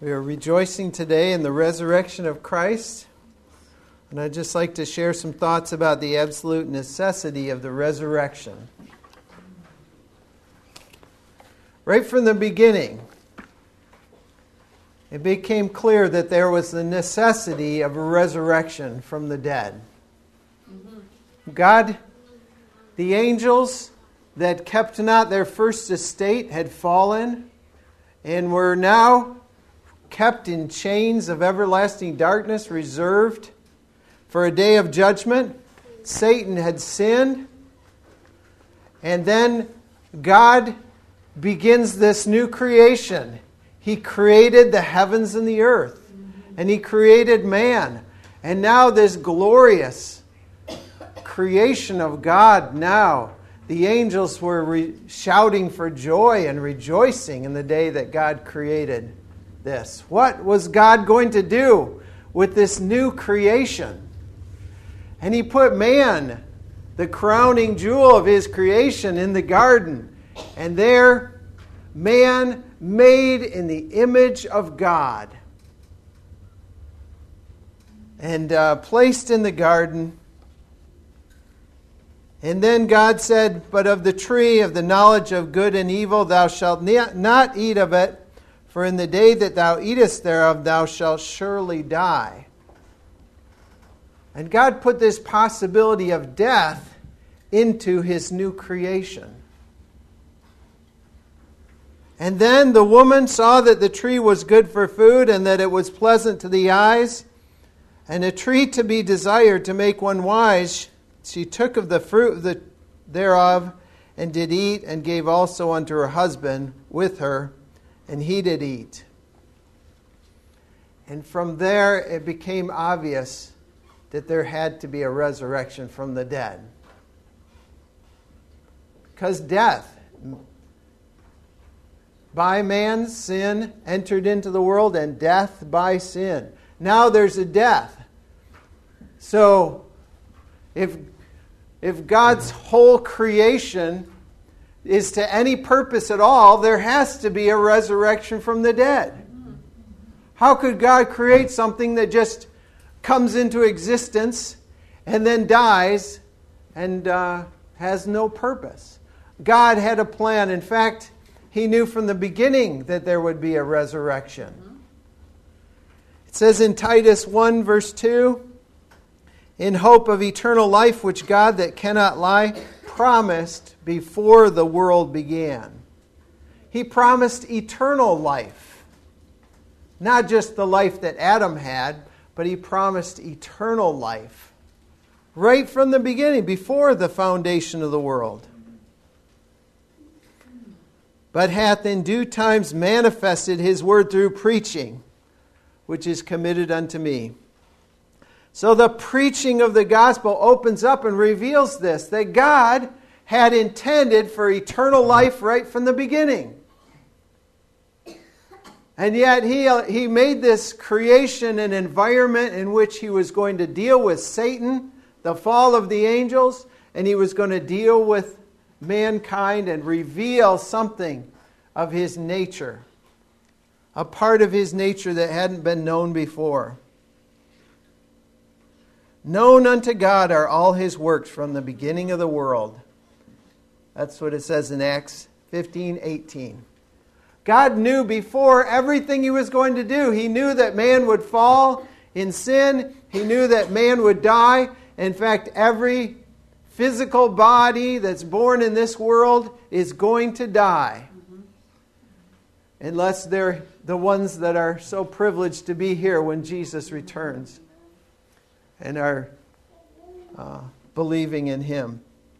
We are rejoicing today in the resurrection of Christ, and I'd just like to share some thoughts about the absolute necessity of the resurrection. Right from the beginning, it became clear that there was the necessity of a resurrection from the dead. God, the angels that kept not their first estate had fallen and were now kept in chains of everlasting darkness, reserved for a day of judgment. Satan had sinned. And then God begins this new creation. He created the heavens and the earth. And He created man. And now this glorious creation of God now, the angels were shouting for joy and rejoicing in the day that God created this. What was God going to do with this new creation? And He put man, the crowning jewel of His creation, in the garden. And there, man made in the image of God and placed in the garden. And then God said, "But of the tree of the knowledge of good and evil thou shalt not eat of it, for in the day that thou eatest thereof thou shalt surely die." And God put this possibility of death into His new creation. And then the woman saw that the tree was good for food, and that it was pleasant to the eyes, and a tree to be desired to make one wise. She took of the fruit thereof, and did eat, and gave also unto her husband with her, and he did eat. And from there it became obvious that there had to be a resurrection from the dead. Because death, by man's sin, entered into the world, and death by sin. Now there's a death. So, if God's whole creation is to any purpose at all, there has to be a resurrection from the dead. How could God create something that just comes into existence and then dies and has no purpose? God had a plan. In fact, He knew from the beginning that there would be a resurrection. It says in Titus 1 verse 2, "In hope of eternal life, which God that cannot lie promised before the world began." He promised eternal life. Not just the life that Adam had, but He promised eternal life. Right from the beginning, before the foundation of the world. "But hath in due times manifested His word through preaching, which is committed unto me." So the preaching of the gospel opens up and reveals this, that God had intended for eternal life right from the beginning. And yet He made this creation an environment in which He was going to deal with Satan, the fall of the angels, and He was going to deal with mankind and reveal something of His nature, a part of His nature that hadn't been known before. "Known unto God are all His works from the beginning of the world." That's what it says in Acts 15:18. God knew before everything He was going to do. He knew that man would fall in sin. He knew that man would die. In fact, every physical body that's born in this world is going to die. Unless they're the ones that are so privileged to be here when Jesus returns and are believing in Him.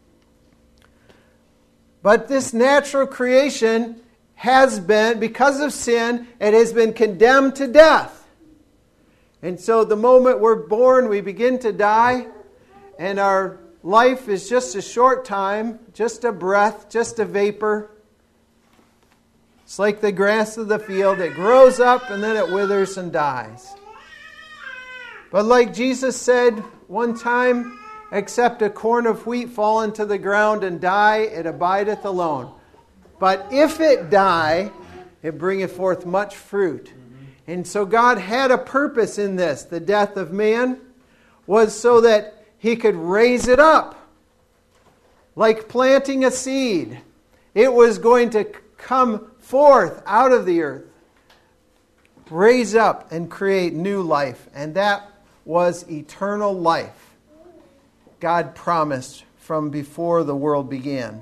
But this natural creation has been, because of sin, it has been condemned to death. And so the moment we're born, we begin to die, and our life is just a short time, just a breath, just a vapor. It's like the grass of the field. It grows up and then it withers and dies. But like Jesus said one time, "Except a corn of wheat fall into the ground and die, it abideth alone. But if it die, it bringeth forth much fruit. And so God had a purpose in this. The death of man was so that he could raise it up. Like planting a seed. It was going to come forth out of the earth. Raise up and create new life. And that was eternal life. God promised from before the world began.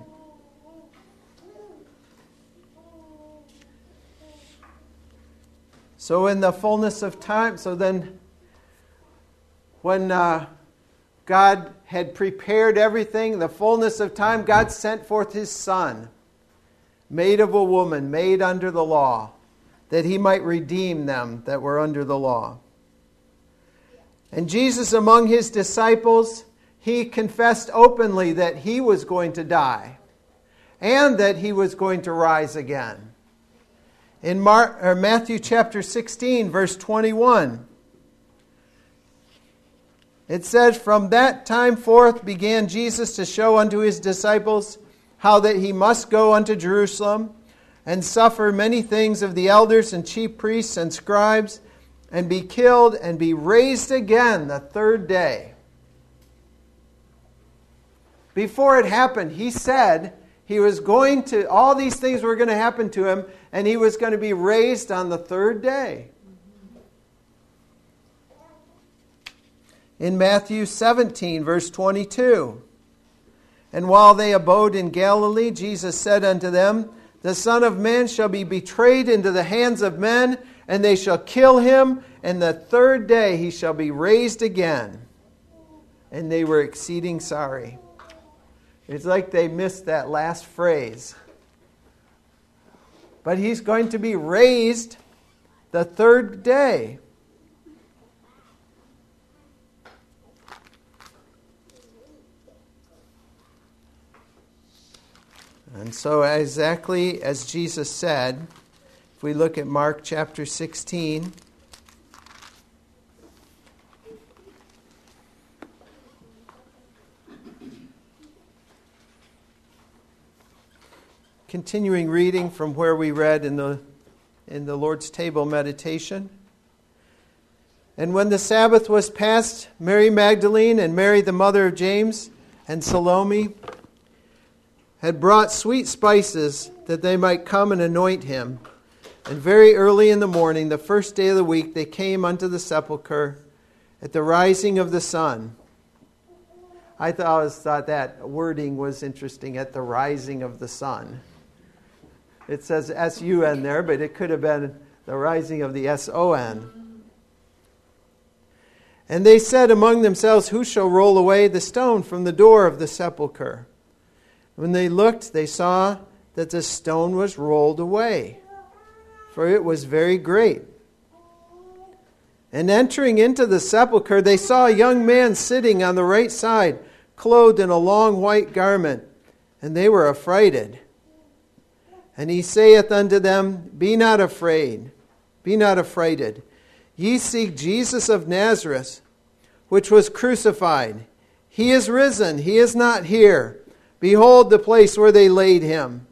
So in the fullness of time, so then when God had prepared everything, the fullness of time, God sent forth His Son, made of a woman, made under the law, that He might redeem them that were under the law. And Jesus, among His disciples, He confessed openly that He was going to die and that He was going to rise again. In Matthew chapter 16, verse 21, it says, "From that time forth began Jesus to show unto His disciples how that He must go unto Jerusalem and suffer many things of the elders and chief priests and scribes, and be killed and be raised again the third day." Before it happened, He said He was going to, all these things were going to happen to Him, and He was going to be raised on the third day. In Matthew 17, verse 22, "And while they abode in Galilee, Jesus said unto them, The Son of Man shall be betrayed into the hands of men, and they shall kill Him, and the third day He shall be raised again. And they were exceeding sorry." It's like they missed that last phrase. But He's going to be raised the third day. And so exactly as Jesus said, if we look at Mark chapter 16, continuing reading from where we read in the Lord's table meditation. "And when the Sabbath was past, Mary Magdalene and Mary the mother of James and Salome had brought sweet spices that they might come and anoint Him. And very early in the morning, the first day of the week, they came unto the sepulchre at the rising of the sun." I always thought that wording was interesting, at the rising of the sun. It says S-U-N there, but it could have been the rising of the S-O-N. "And they said among themselves, Who shall roll away the stone from the door of the sepulchre? When they looked, they saw that the stone was rolled away, for it was very great. And entering into the sepulchre, they saw a young man sitting on the right side, clothed in a long white garment, and they were affrighted. And He saith unto them, Be not afraid, be not affrighted. Ye seek Jesus of Nazareth, which was crucified. He is risen, He is not here. Behold the place where they laid Him.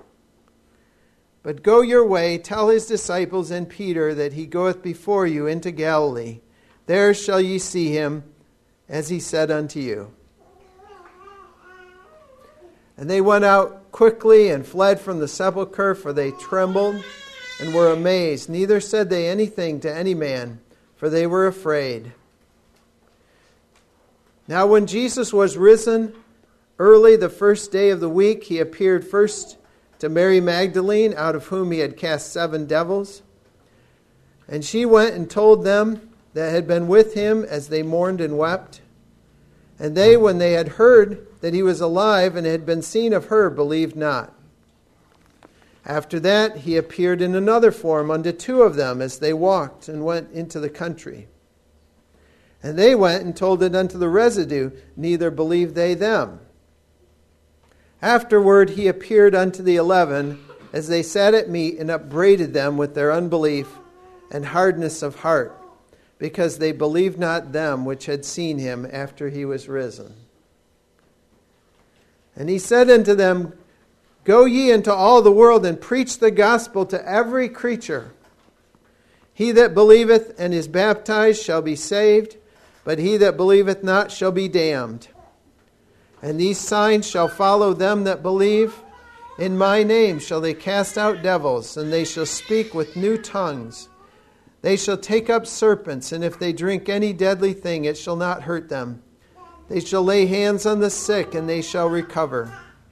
But go your way, tell His disciples and Peter that He goeth before you into Galilee. There shall ye see Him, as He said unto you. And they went out quickly and fled from the sepulchre, for they trembled and were amazed. Neither said they anything to any man, for they were afraid. Now when Jesus was risen early the first day of the week, He appeared first to Mary Magdalene, out of whom He had cast 7 devils. And she went and told them that had been with Him as they mourned and wept. And they, when they had heard that He was alive and had been seen of her, believed not. After that, He appeared in another form unto 2 of them as they walked and went into the country. And they went and told it unto the residue, neither believed they them. Afterward He appeared unto the 11 as they sat at meat, and upbraided them with their unbelief and hardness of heart, because they believed not them which had seen Him after He was risen. And He said unto them, Go ye into all the world and preach the gospel to every creature. He that believeth and is baptized shall be saved, but he that believeth not shall be damned. And these signs shall follow them that believe. In my name shall they cast out devils, and they shall speak with new tongues. They shall take up serpents, and if they drink any deadly thing, it shall not hurt them. They shall lay hands on the sick, and they shall recover.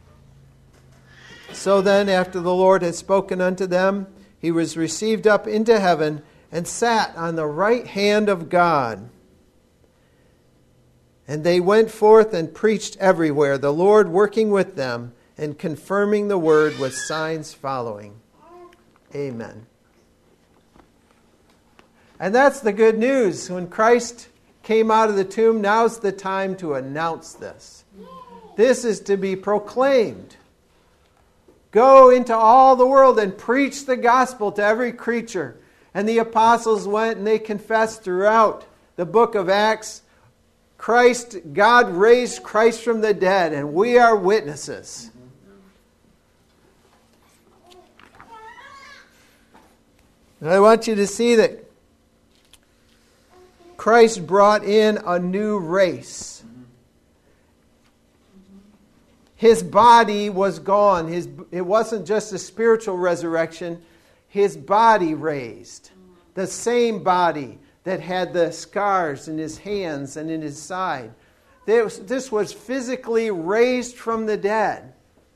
So then, after the Lord had spoken unto them, he was received up into heaven, and sat on the right hand of God. And they went forth and preached everywhere, the Lord working with them, and confirming the word with signs following. Amen. And that's the good news. When Christ came out of the tomb, now's the time to announce this. This is to be proclaimed. Go into all the world and preach the gospel to every creature. And the apostles went and they confessed throughout the book of Acts, God raised Christ from the dead, and we are witnesses. And I want you to see that Christ brought in a new race. His body was gone. It wasn't just a spiritual resurrection. His body raised. The same body that had the scars in his hands and in his side. This was physically raised from the dead.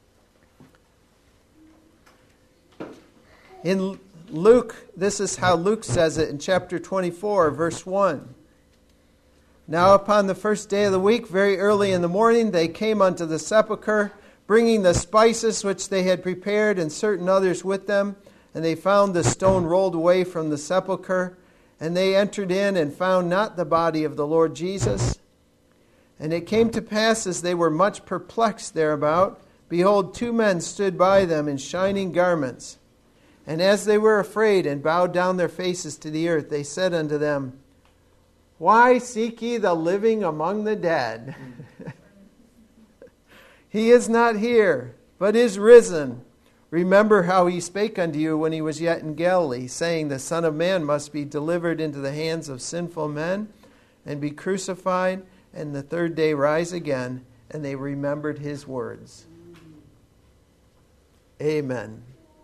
In Luke, this is how Luke says it in chapter 24, verse 1. Now upon the first day of the week, very early in the morning, they came unto the sepulchre, bringing the spices which they had prepared, and certain others with them. And they found the stone rolled away from the sepulchre. And they entered in and found not the body of the Lord Jesus. And it came to pass, as they were much perplexed thereabout, behold, two men stood by them in shining garments. And as they were afraid and bowed down their faces to the earth, they said unto them, Why seek ye the living among the dead? He is not here, but is risen. Remember how he spake unto you when he was yet in Galilee, saying, The Son of Man must be delivered into the hands of sinful men, and be crucified, and the third day rise again. And they remembered his words. Amen.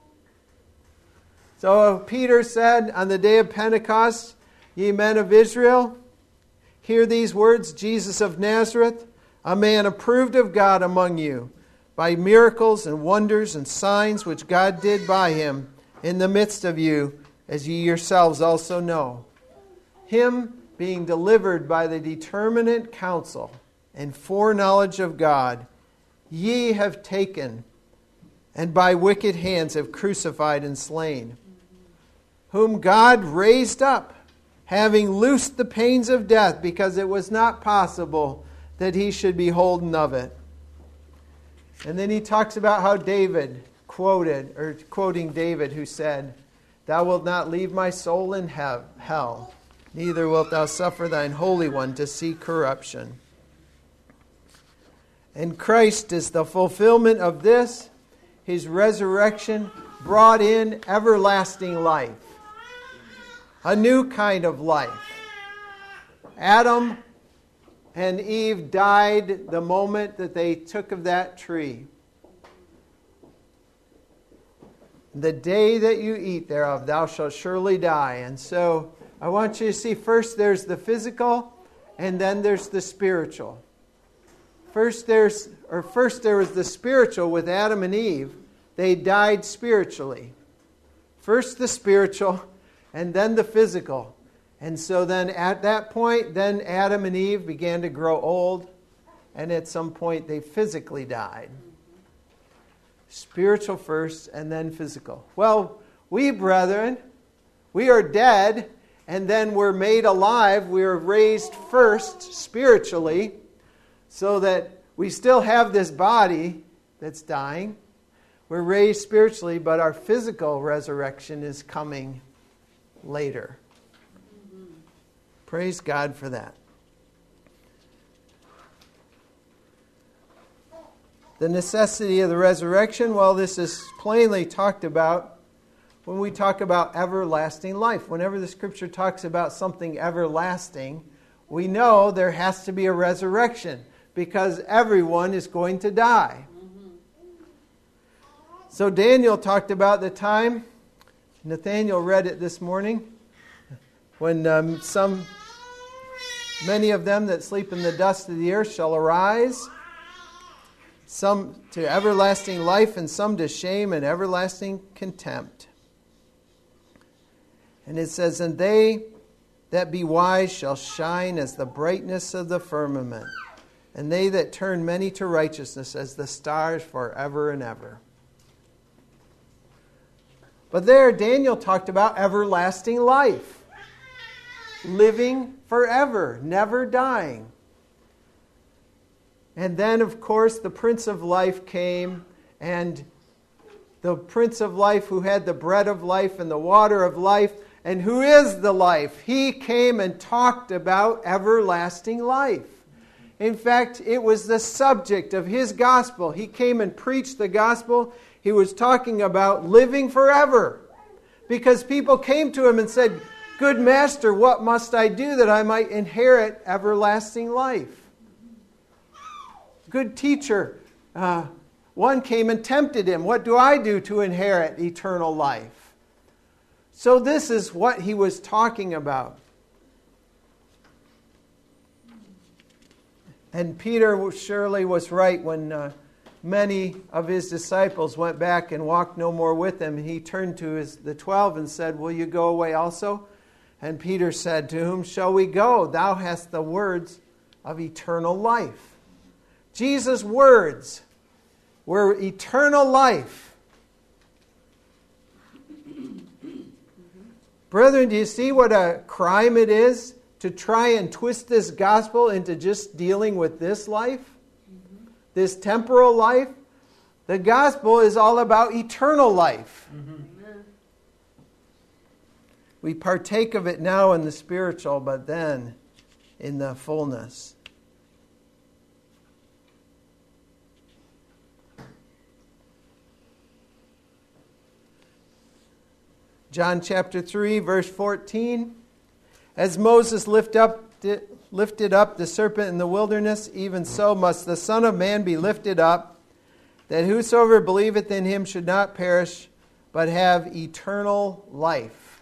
So Peter said on the day of Pentecost, Ye men of Israel, hear these words, Jesus of Nazareth, a man approved of God among you, by miracles and wonders and signs which God did by him in the midst of you, as ye yourselves also know. Him being delivered by the determinate counsel and foreknowledge of God, ye have taken, and by wicked hands have crucified and slain, whom God raised up, having loosed the pains of death, because it was not possible that he should be holden of it. And then he talks about how David quoting David, who said, Thou wilt not leave my soul in hell, neither wilt thou suffer thine Holy One to see corruption. And Christ is the fulfillment of this. His resurrection brought in everlasting life, a new kind of life. Adam and Eve died the moment that they took of that tree. The day that you eat thereof, thou shalt surely die. And so I want you to see, first there's the physical, and then there's the spiritual. First there was the spiritual with Adam and Eve. They died spiritually. First the spiritual, and then the physical. And so then at that point, then Adam and Eve began to grow old, and at some point they physically died. Spiritual first, and then physical. Well, we, brethren, we are dead, and then we're made alive. We are raised first spiritually, so that we still have this body that's dying. We're raised spiritually, but our physical resurrection is coming later. Praise God for that. The necessity of the resurrection, well, this is plainly talked about when we talk about everlasting life. Whenever the Scripture talks about something everlasting, we know there has to be a resurrection because everyone is going to die. So Daniel talked about the time, Nathaniel read it this morning, when many of them that sleep in the dust of the earth shall arise, some to everlasting life and some to shame and everlasting contempt. And it says, and they that be wise shall shine as the brightness of the firmament, and they that turn many to righteousness as the stars forever and ever. But there, Daniel talked about everlasting life. Living forever, never dying. And then, of course, the Prince of Life came, and the Prince of Life who had the bread of life and the water of life, and who is the life, he came and talked about everlasting life. In fact, it was the subject of his gospel. He came and preached the gospel. He was talking about living forever. Because people came to him and said, good master, what must I do that I might inherit everlasting life? Good teacher, one came and tempted him. What do I do to inherit eternal life? So this is what he was talking about. And Peter surely was right when many of his disciples went back and walked no more with him. He turned to the 12 and said, will you go away also? And Peter said, to whom shall we go? Thou hast the words of eternal life. Jesus' words were eternal life. Brethren, do you see what a crime it is to try and twist this gospel into just dealing with this life? This temporal life? The gospel is all about eternal life. We partake of it now in the spiritual, but then in the fullness. John chapter 3, verse 14. As Moses lifted up the serpent in the wilderness, even so must the Son of Man be lifted up, that whosoever believeth in him should not perish, but have eternal life.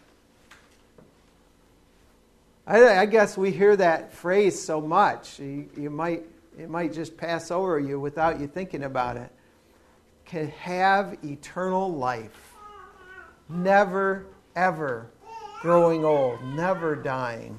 I guess we hear that phrase so much, it might just pass over you without you thinking about it. Can have eternal life. Never, ever growing old, never dying.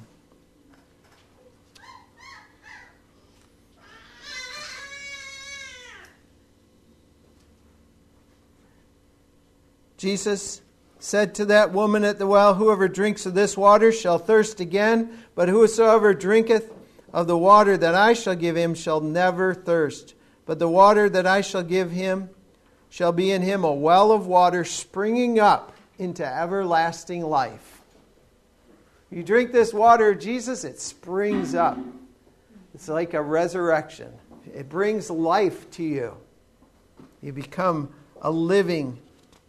Jesus said to that woman at the well, whoever drinks of this water shall thirst again, but whosoever drinketh of the water that I shall give him shall never thirst. But the water that I shall give him shall be in him a well of water springing up into everlasting life. You drink this water of Jesus, it springs up. It's like a resurrection. It brings life to you. You become a living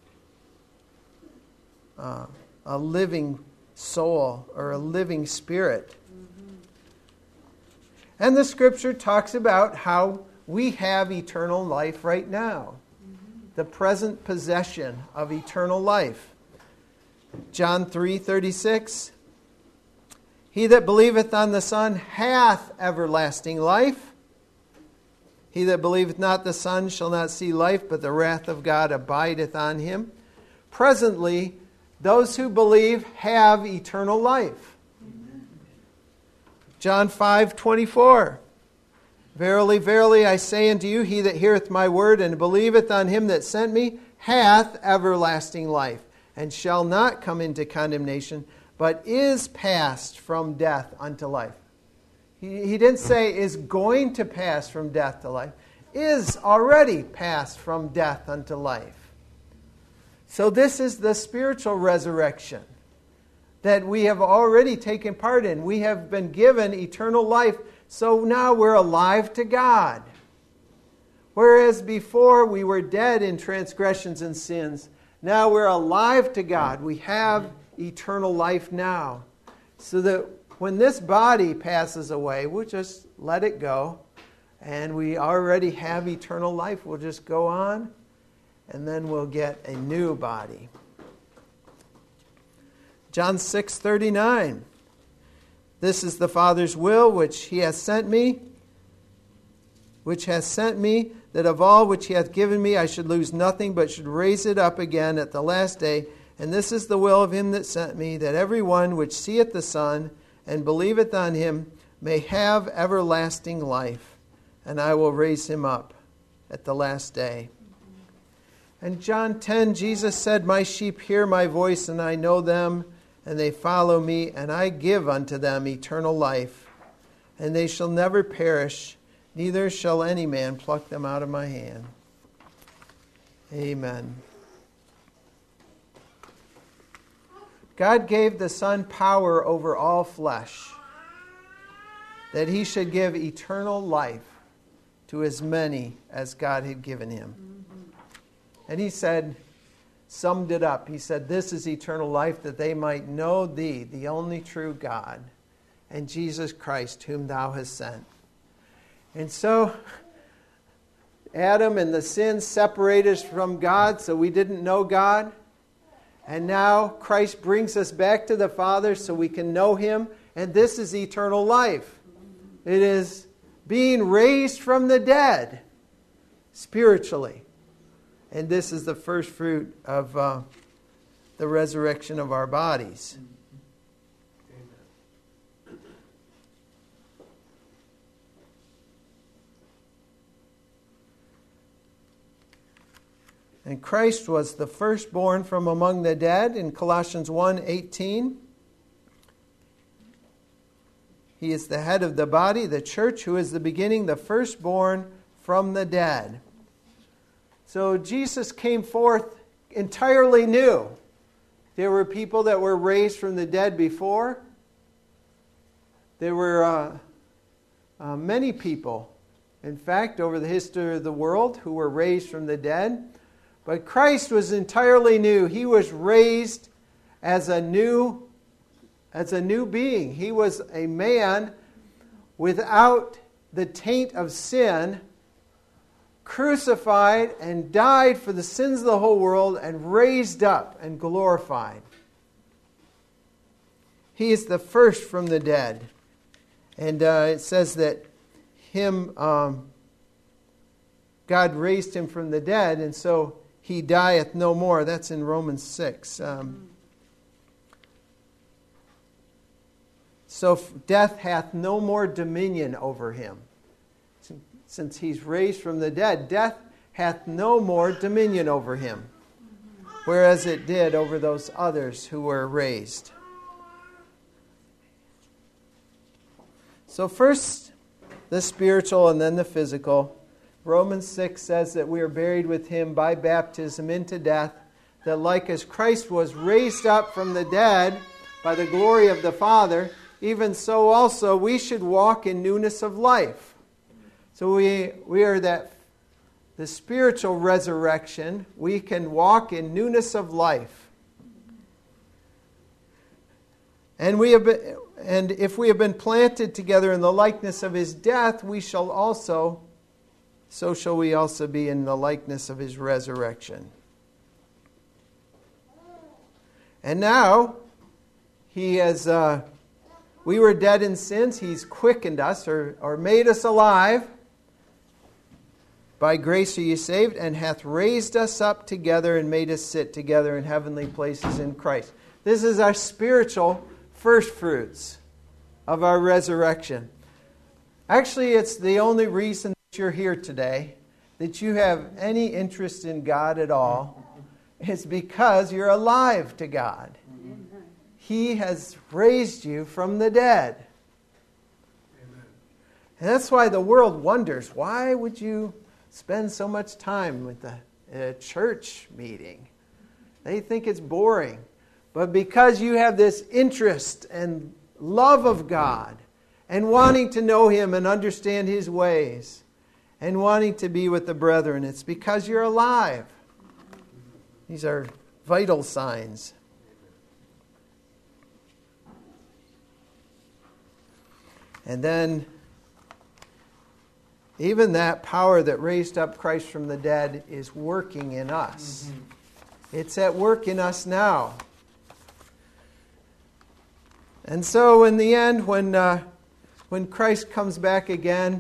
soul or a living spirit. And the Scripture talks about how we have eternal life right now. The present possession of eternal life. John 3:36. He that believeth on the Son hath everlasting life. He that believeth not the Son shall not see life, but the wrath of God abideth on him. Presently, those who believe have eternal life. John 5:24. Verily, verily, I say unto you, he that heareth my word and believeth on him that sent me hath everlasting life, and shall not come into condemnation, but is passed from death unto life. He didn't say is going to pass from death to life. Is already passed from death unto life. So this is the spiritual resurrection that we have already taken part in. We have been given eternal life, so now we're alive to God. Whereas before we were dead in transgressions and sins, Now we're alive to God. We have eternal life now. So that when this body passes away, we'll just let it go. And we already have eternal life. We'll just go on. And then we'll get a new body. John 6:39. This is the Father's will which He hath sent me, that of all which He hath given me I should lose nothing, but should raise it up again at the last day. And this is the will of Him that sent me, that every one which seeth the Son and believeth on Him may have everlasting life, and I will raise him up at the last day. And John 10, Jesus said, My sheep hear my voice, and I know them, and they follow me, and I give unto them eternal life, and they shall never perish, neither shall any man pluck them out of my hand. Amen. God gave the Son power over all flesh, that He should give eternal life to as many as God had given Him. And He said, summed it up. He said, this is eternal life, that they might know Thee, the only true God, and Jesus Christ, whom Thou hast sent. And so, Adam and the sin separated us from God, so we didn't know God. And now Christ brings us back to the Father so we can know Him. And this is eternal life. It is being raised from the dead, spiritually. And this is the first fruit of the resurrection of our bodies. And Christ was the firstborn from among the dead in Colossians 1:18. He is the head of the body, the church, who is the beginning, the firstborn from the dead. So Jesus came forth entirely new. There were people that were raised from the dead before. There were many people, in fact, over the history of the world who were raised from the dead. But Christ was entirely new. He was raised as a new being. He was a man without the taint of sin, crucified and died for the sins of the whole world, and raised up and glorified. He is the first from the dead. And it says that God raised Him from the dead, and so He dieth no more. That's in Romans 6. So death hath no more dominion over Him. Since He's raised from the dead, death hath no more dominion over Him, whereas it did over those others who were raised. So first the spiritual and then the physical. Romans 6 says that we are buried with Him by baptism into death, that like as Christ was raised up from the dead by the glory of the Father, even so also we should walk in newness of life. So we are the spiritual resurrection. We can walk in newness of life. And if we have been planted together in the likeness of His death, so shall we also be in the likeness of His resurrection. And now, He has, we were dead in sins. He's quickened us or made us alive. By grace are you saved, and hath raised us up together and made us sit together in heavenly places in Christ. This is our spiritual first fruits of our resurrection. Actually, it's the only reason that you're here today, that you have any interest in God at all, is because you're alive to God. He has raised you from the dead. Amen. And that's why the world wonders, why would you spend so much time with a church meeting? They think it's boring. But because you have this interest and love of God, and wanting to know Him and understand His ways, and wanting to be with the brethren, it's because you're alive. These are vital signs. And then, even that power that raised up Christ from the dead is working in us. Mm-hmm. It's at work in us now. And so, in the end, when Christ comes back again,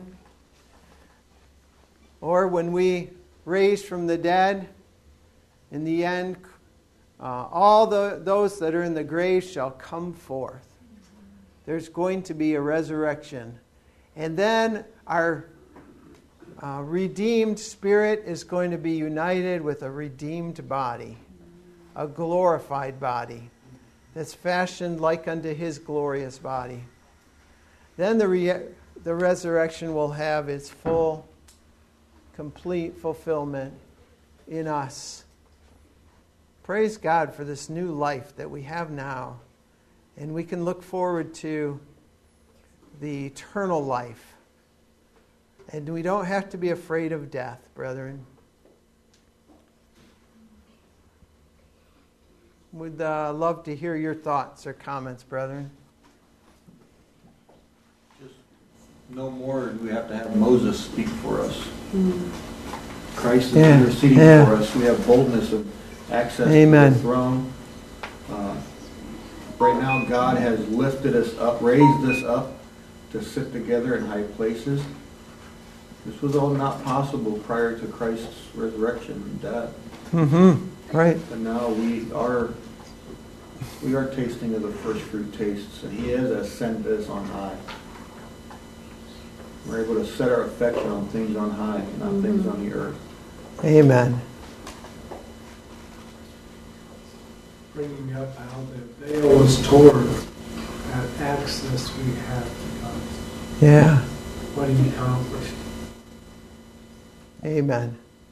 or when we raise from the dead, in the end, all those that are in the grave shall come forth. There's going to be a resurrection. And then our redeemed spirit is going to be united with a redeemed body, a glorified body that's fashioned like unto His glorious body. Then the resurrection will have its full, complete fulfillment in us. Praise God for this new life that we have now. And we can look forward to the eternal life. And we don't have to be afraid of death, brethren. Would love to hear your thoughts or comments, brethren. Just no more do we have to have Moses speak for us. Christ is interceding for us. We have boldness of access to the throne. Right now, God has lifted us up, raised us up to sit together in high places. This was all not possible prior to Christ's resurrection and death. Mm-hmm. Right. And now we are tasting of the first fruit tastes, and He has ascended us on high. We're able to set our affection on things on high, not things on the earth. Amen. Bringing up how the veil was torn, that access we have to God. Yeah. What He accomplished. Amen.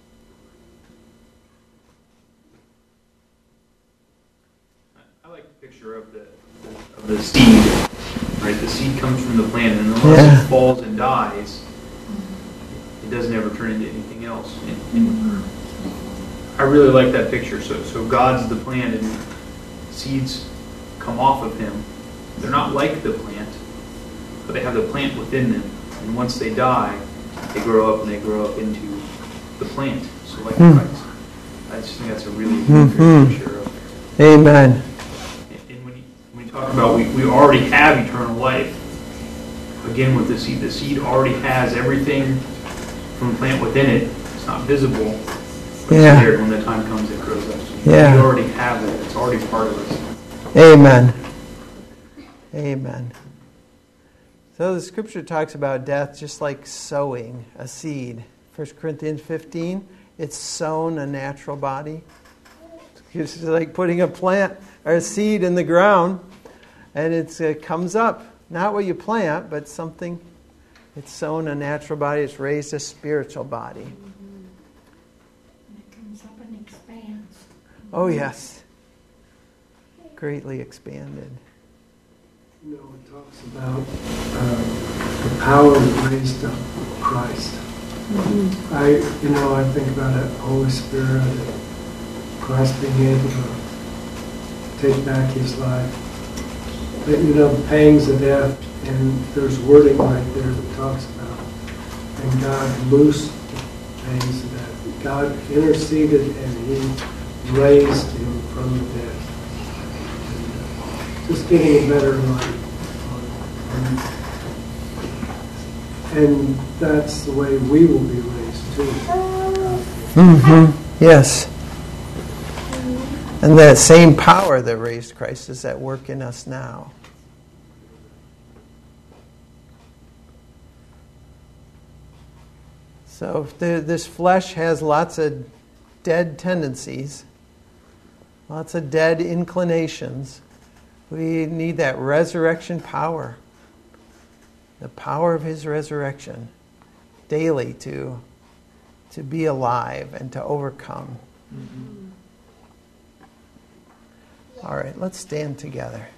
I like the picture of the seed. Right, the seed comes from the plant, and unless it falls and dies, it doesn't ever turn into anything else. And I really like that picture. So God's the plant, and seeds come off of Him. They're not like the plant, but they have the plant within them. And once they die, they grow up, and they grow up into the plant. So like Christ. I just think that's a really good picture of it. Amen. And when you talk about we already have eternal life, again with the seed already has everything from the plant within it. It's not visible. But it's there. When the time comes, it grows up. So we already have it. It's already part of us. Amen. Amen. So the scripture talks about death just like sowing a seed. 1 Corinthians 15, it's sown a natural body. It's like putting a plant or a seed in the ground, and it comes up. Not what you plant, but something. It's sown a natural body. It's raised a spiritual body. And it comes up and expands. Oh, yes. Greatly expanded. You know, it talks about the power that raised up Christ. I think about that Holy Spirit, Christ being able to take back His life. But, the pangs of death, and there's wording right there that talks about, and God loosed the pangs of death. God interceded, and He raised Him from the dead. And, just getting a better life. And that's the way we will be raised too. Yes. And that same power that raised Christ is at work in us now. So this flesh has lots of dead tendencies, lots of dead inclinations. We need that resurrection power. The power of His resurrection daily to be alive and to overcome. All right, let's stand together.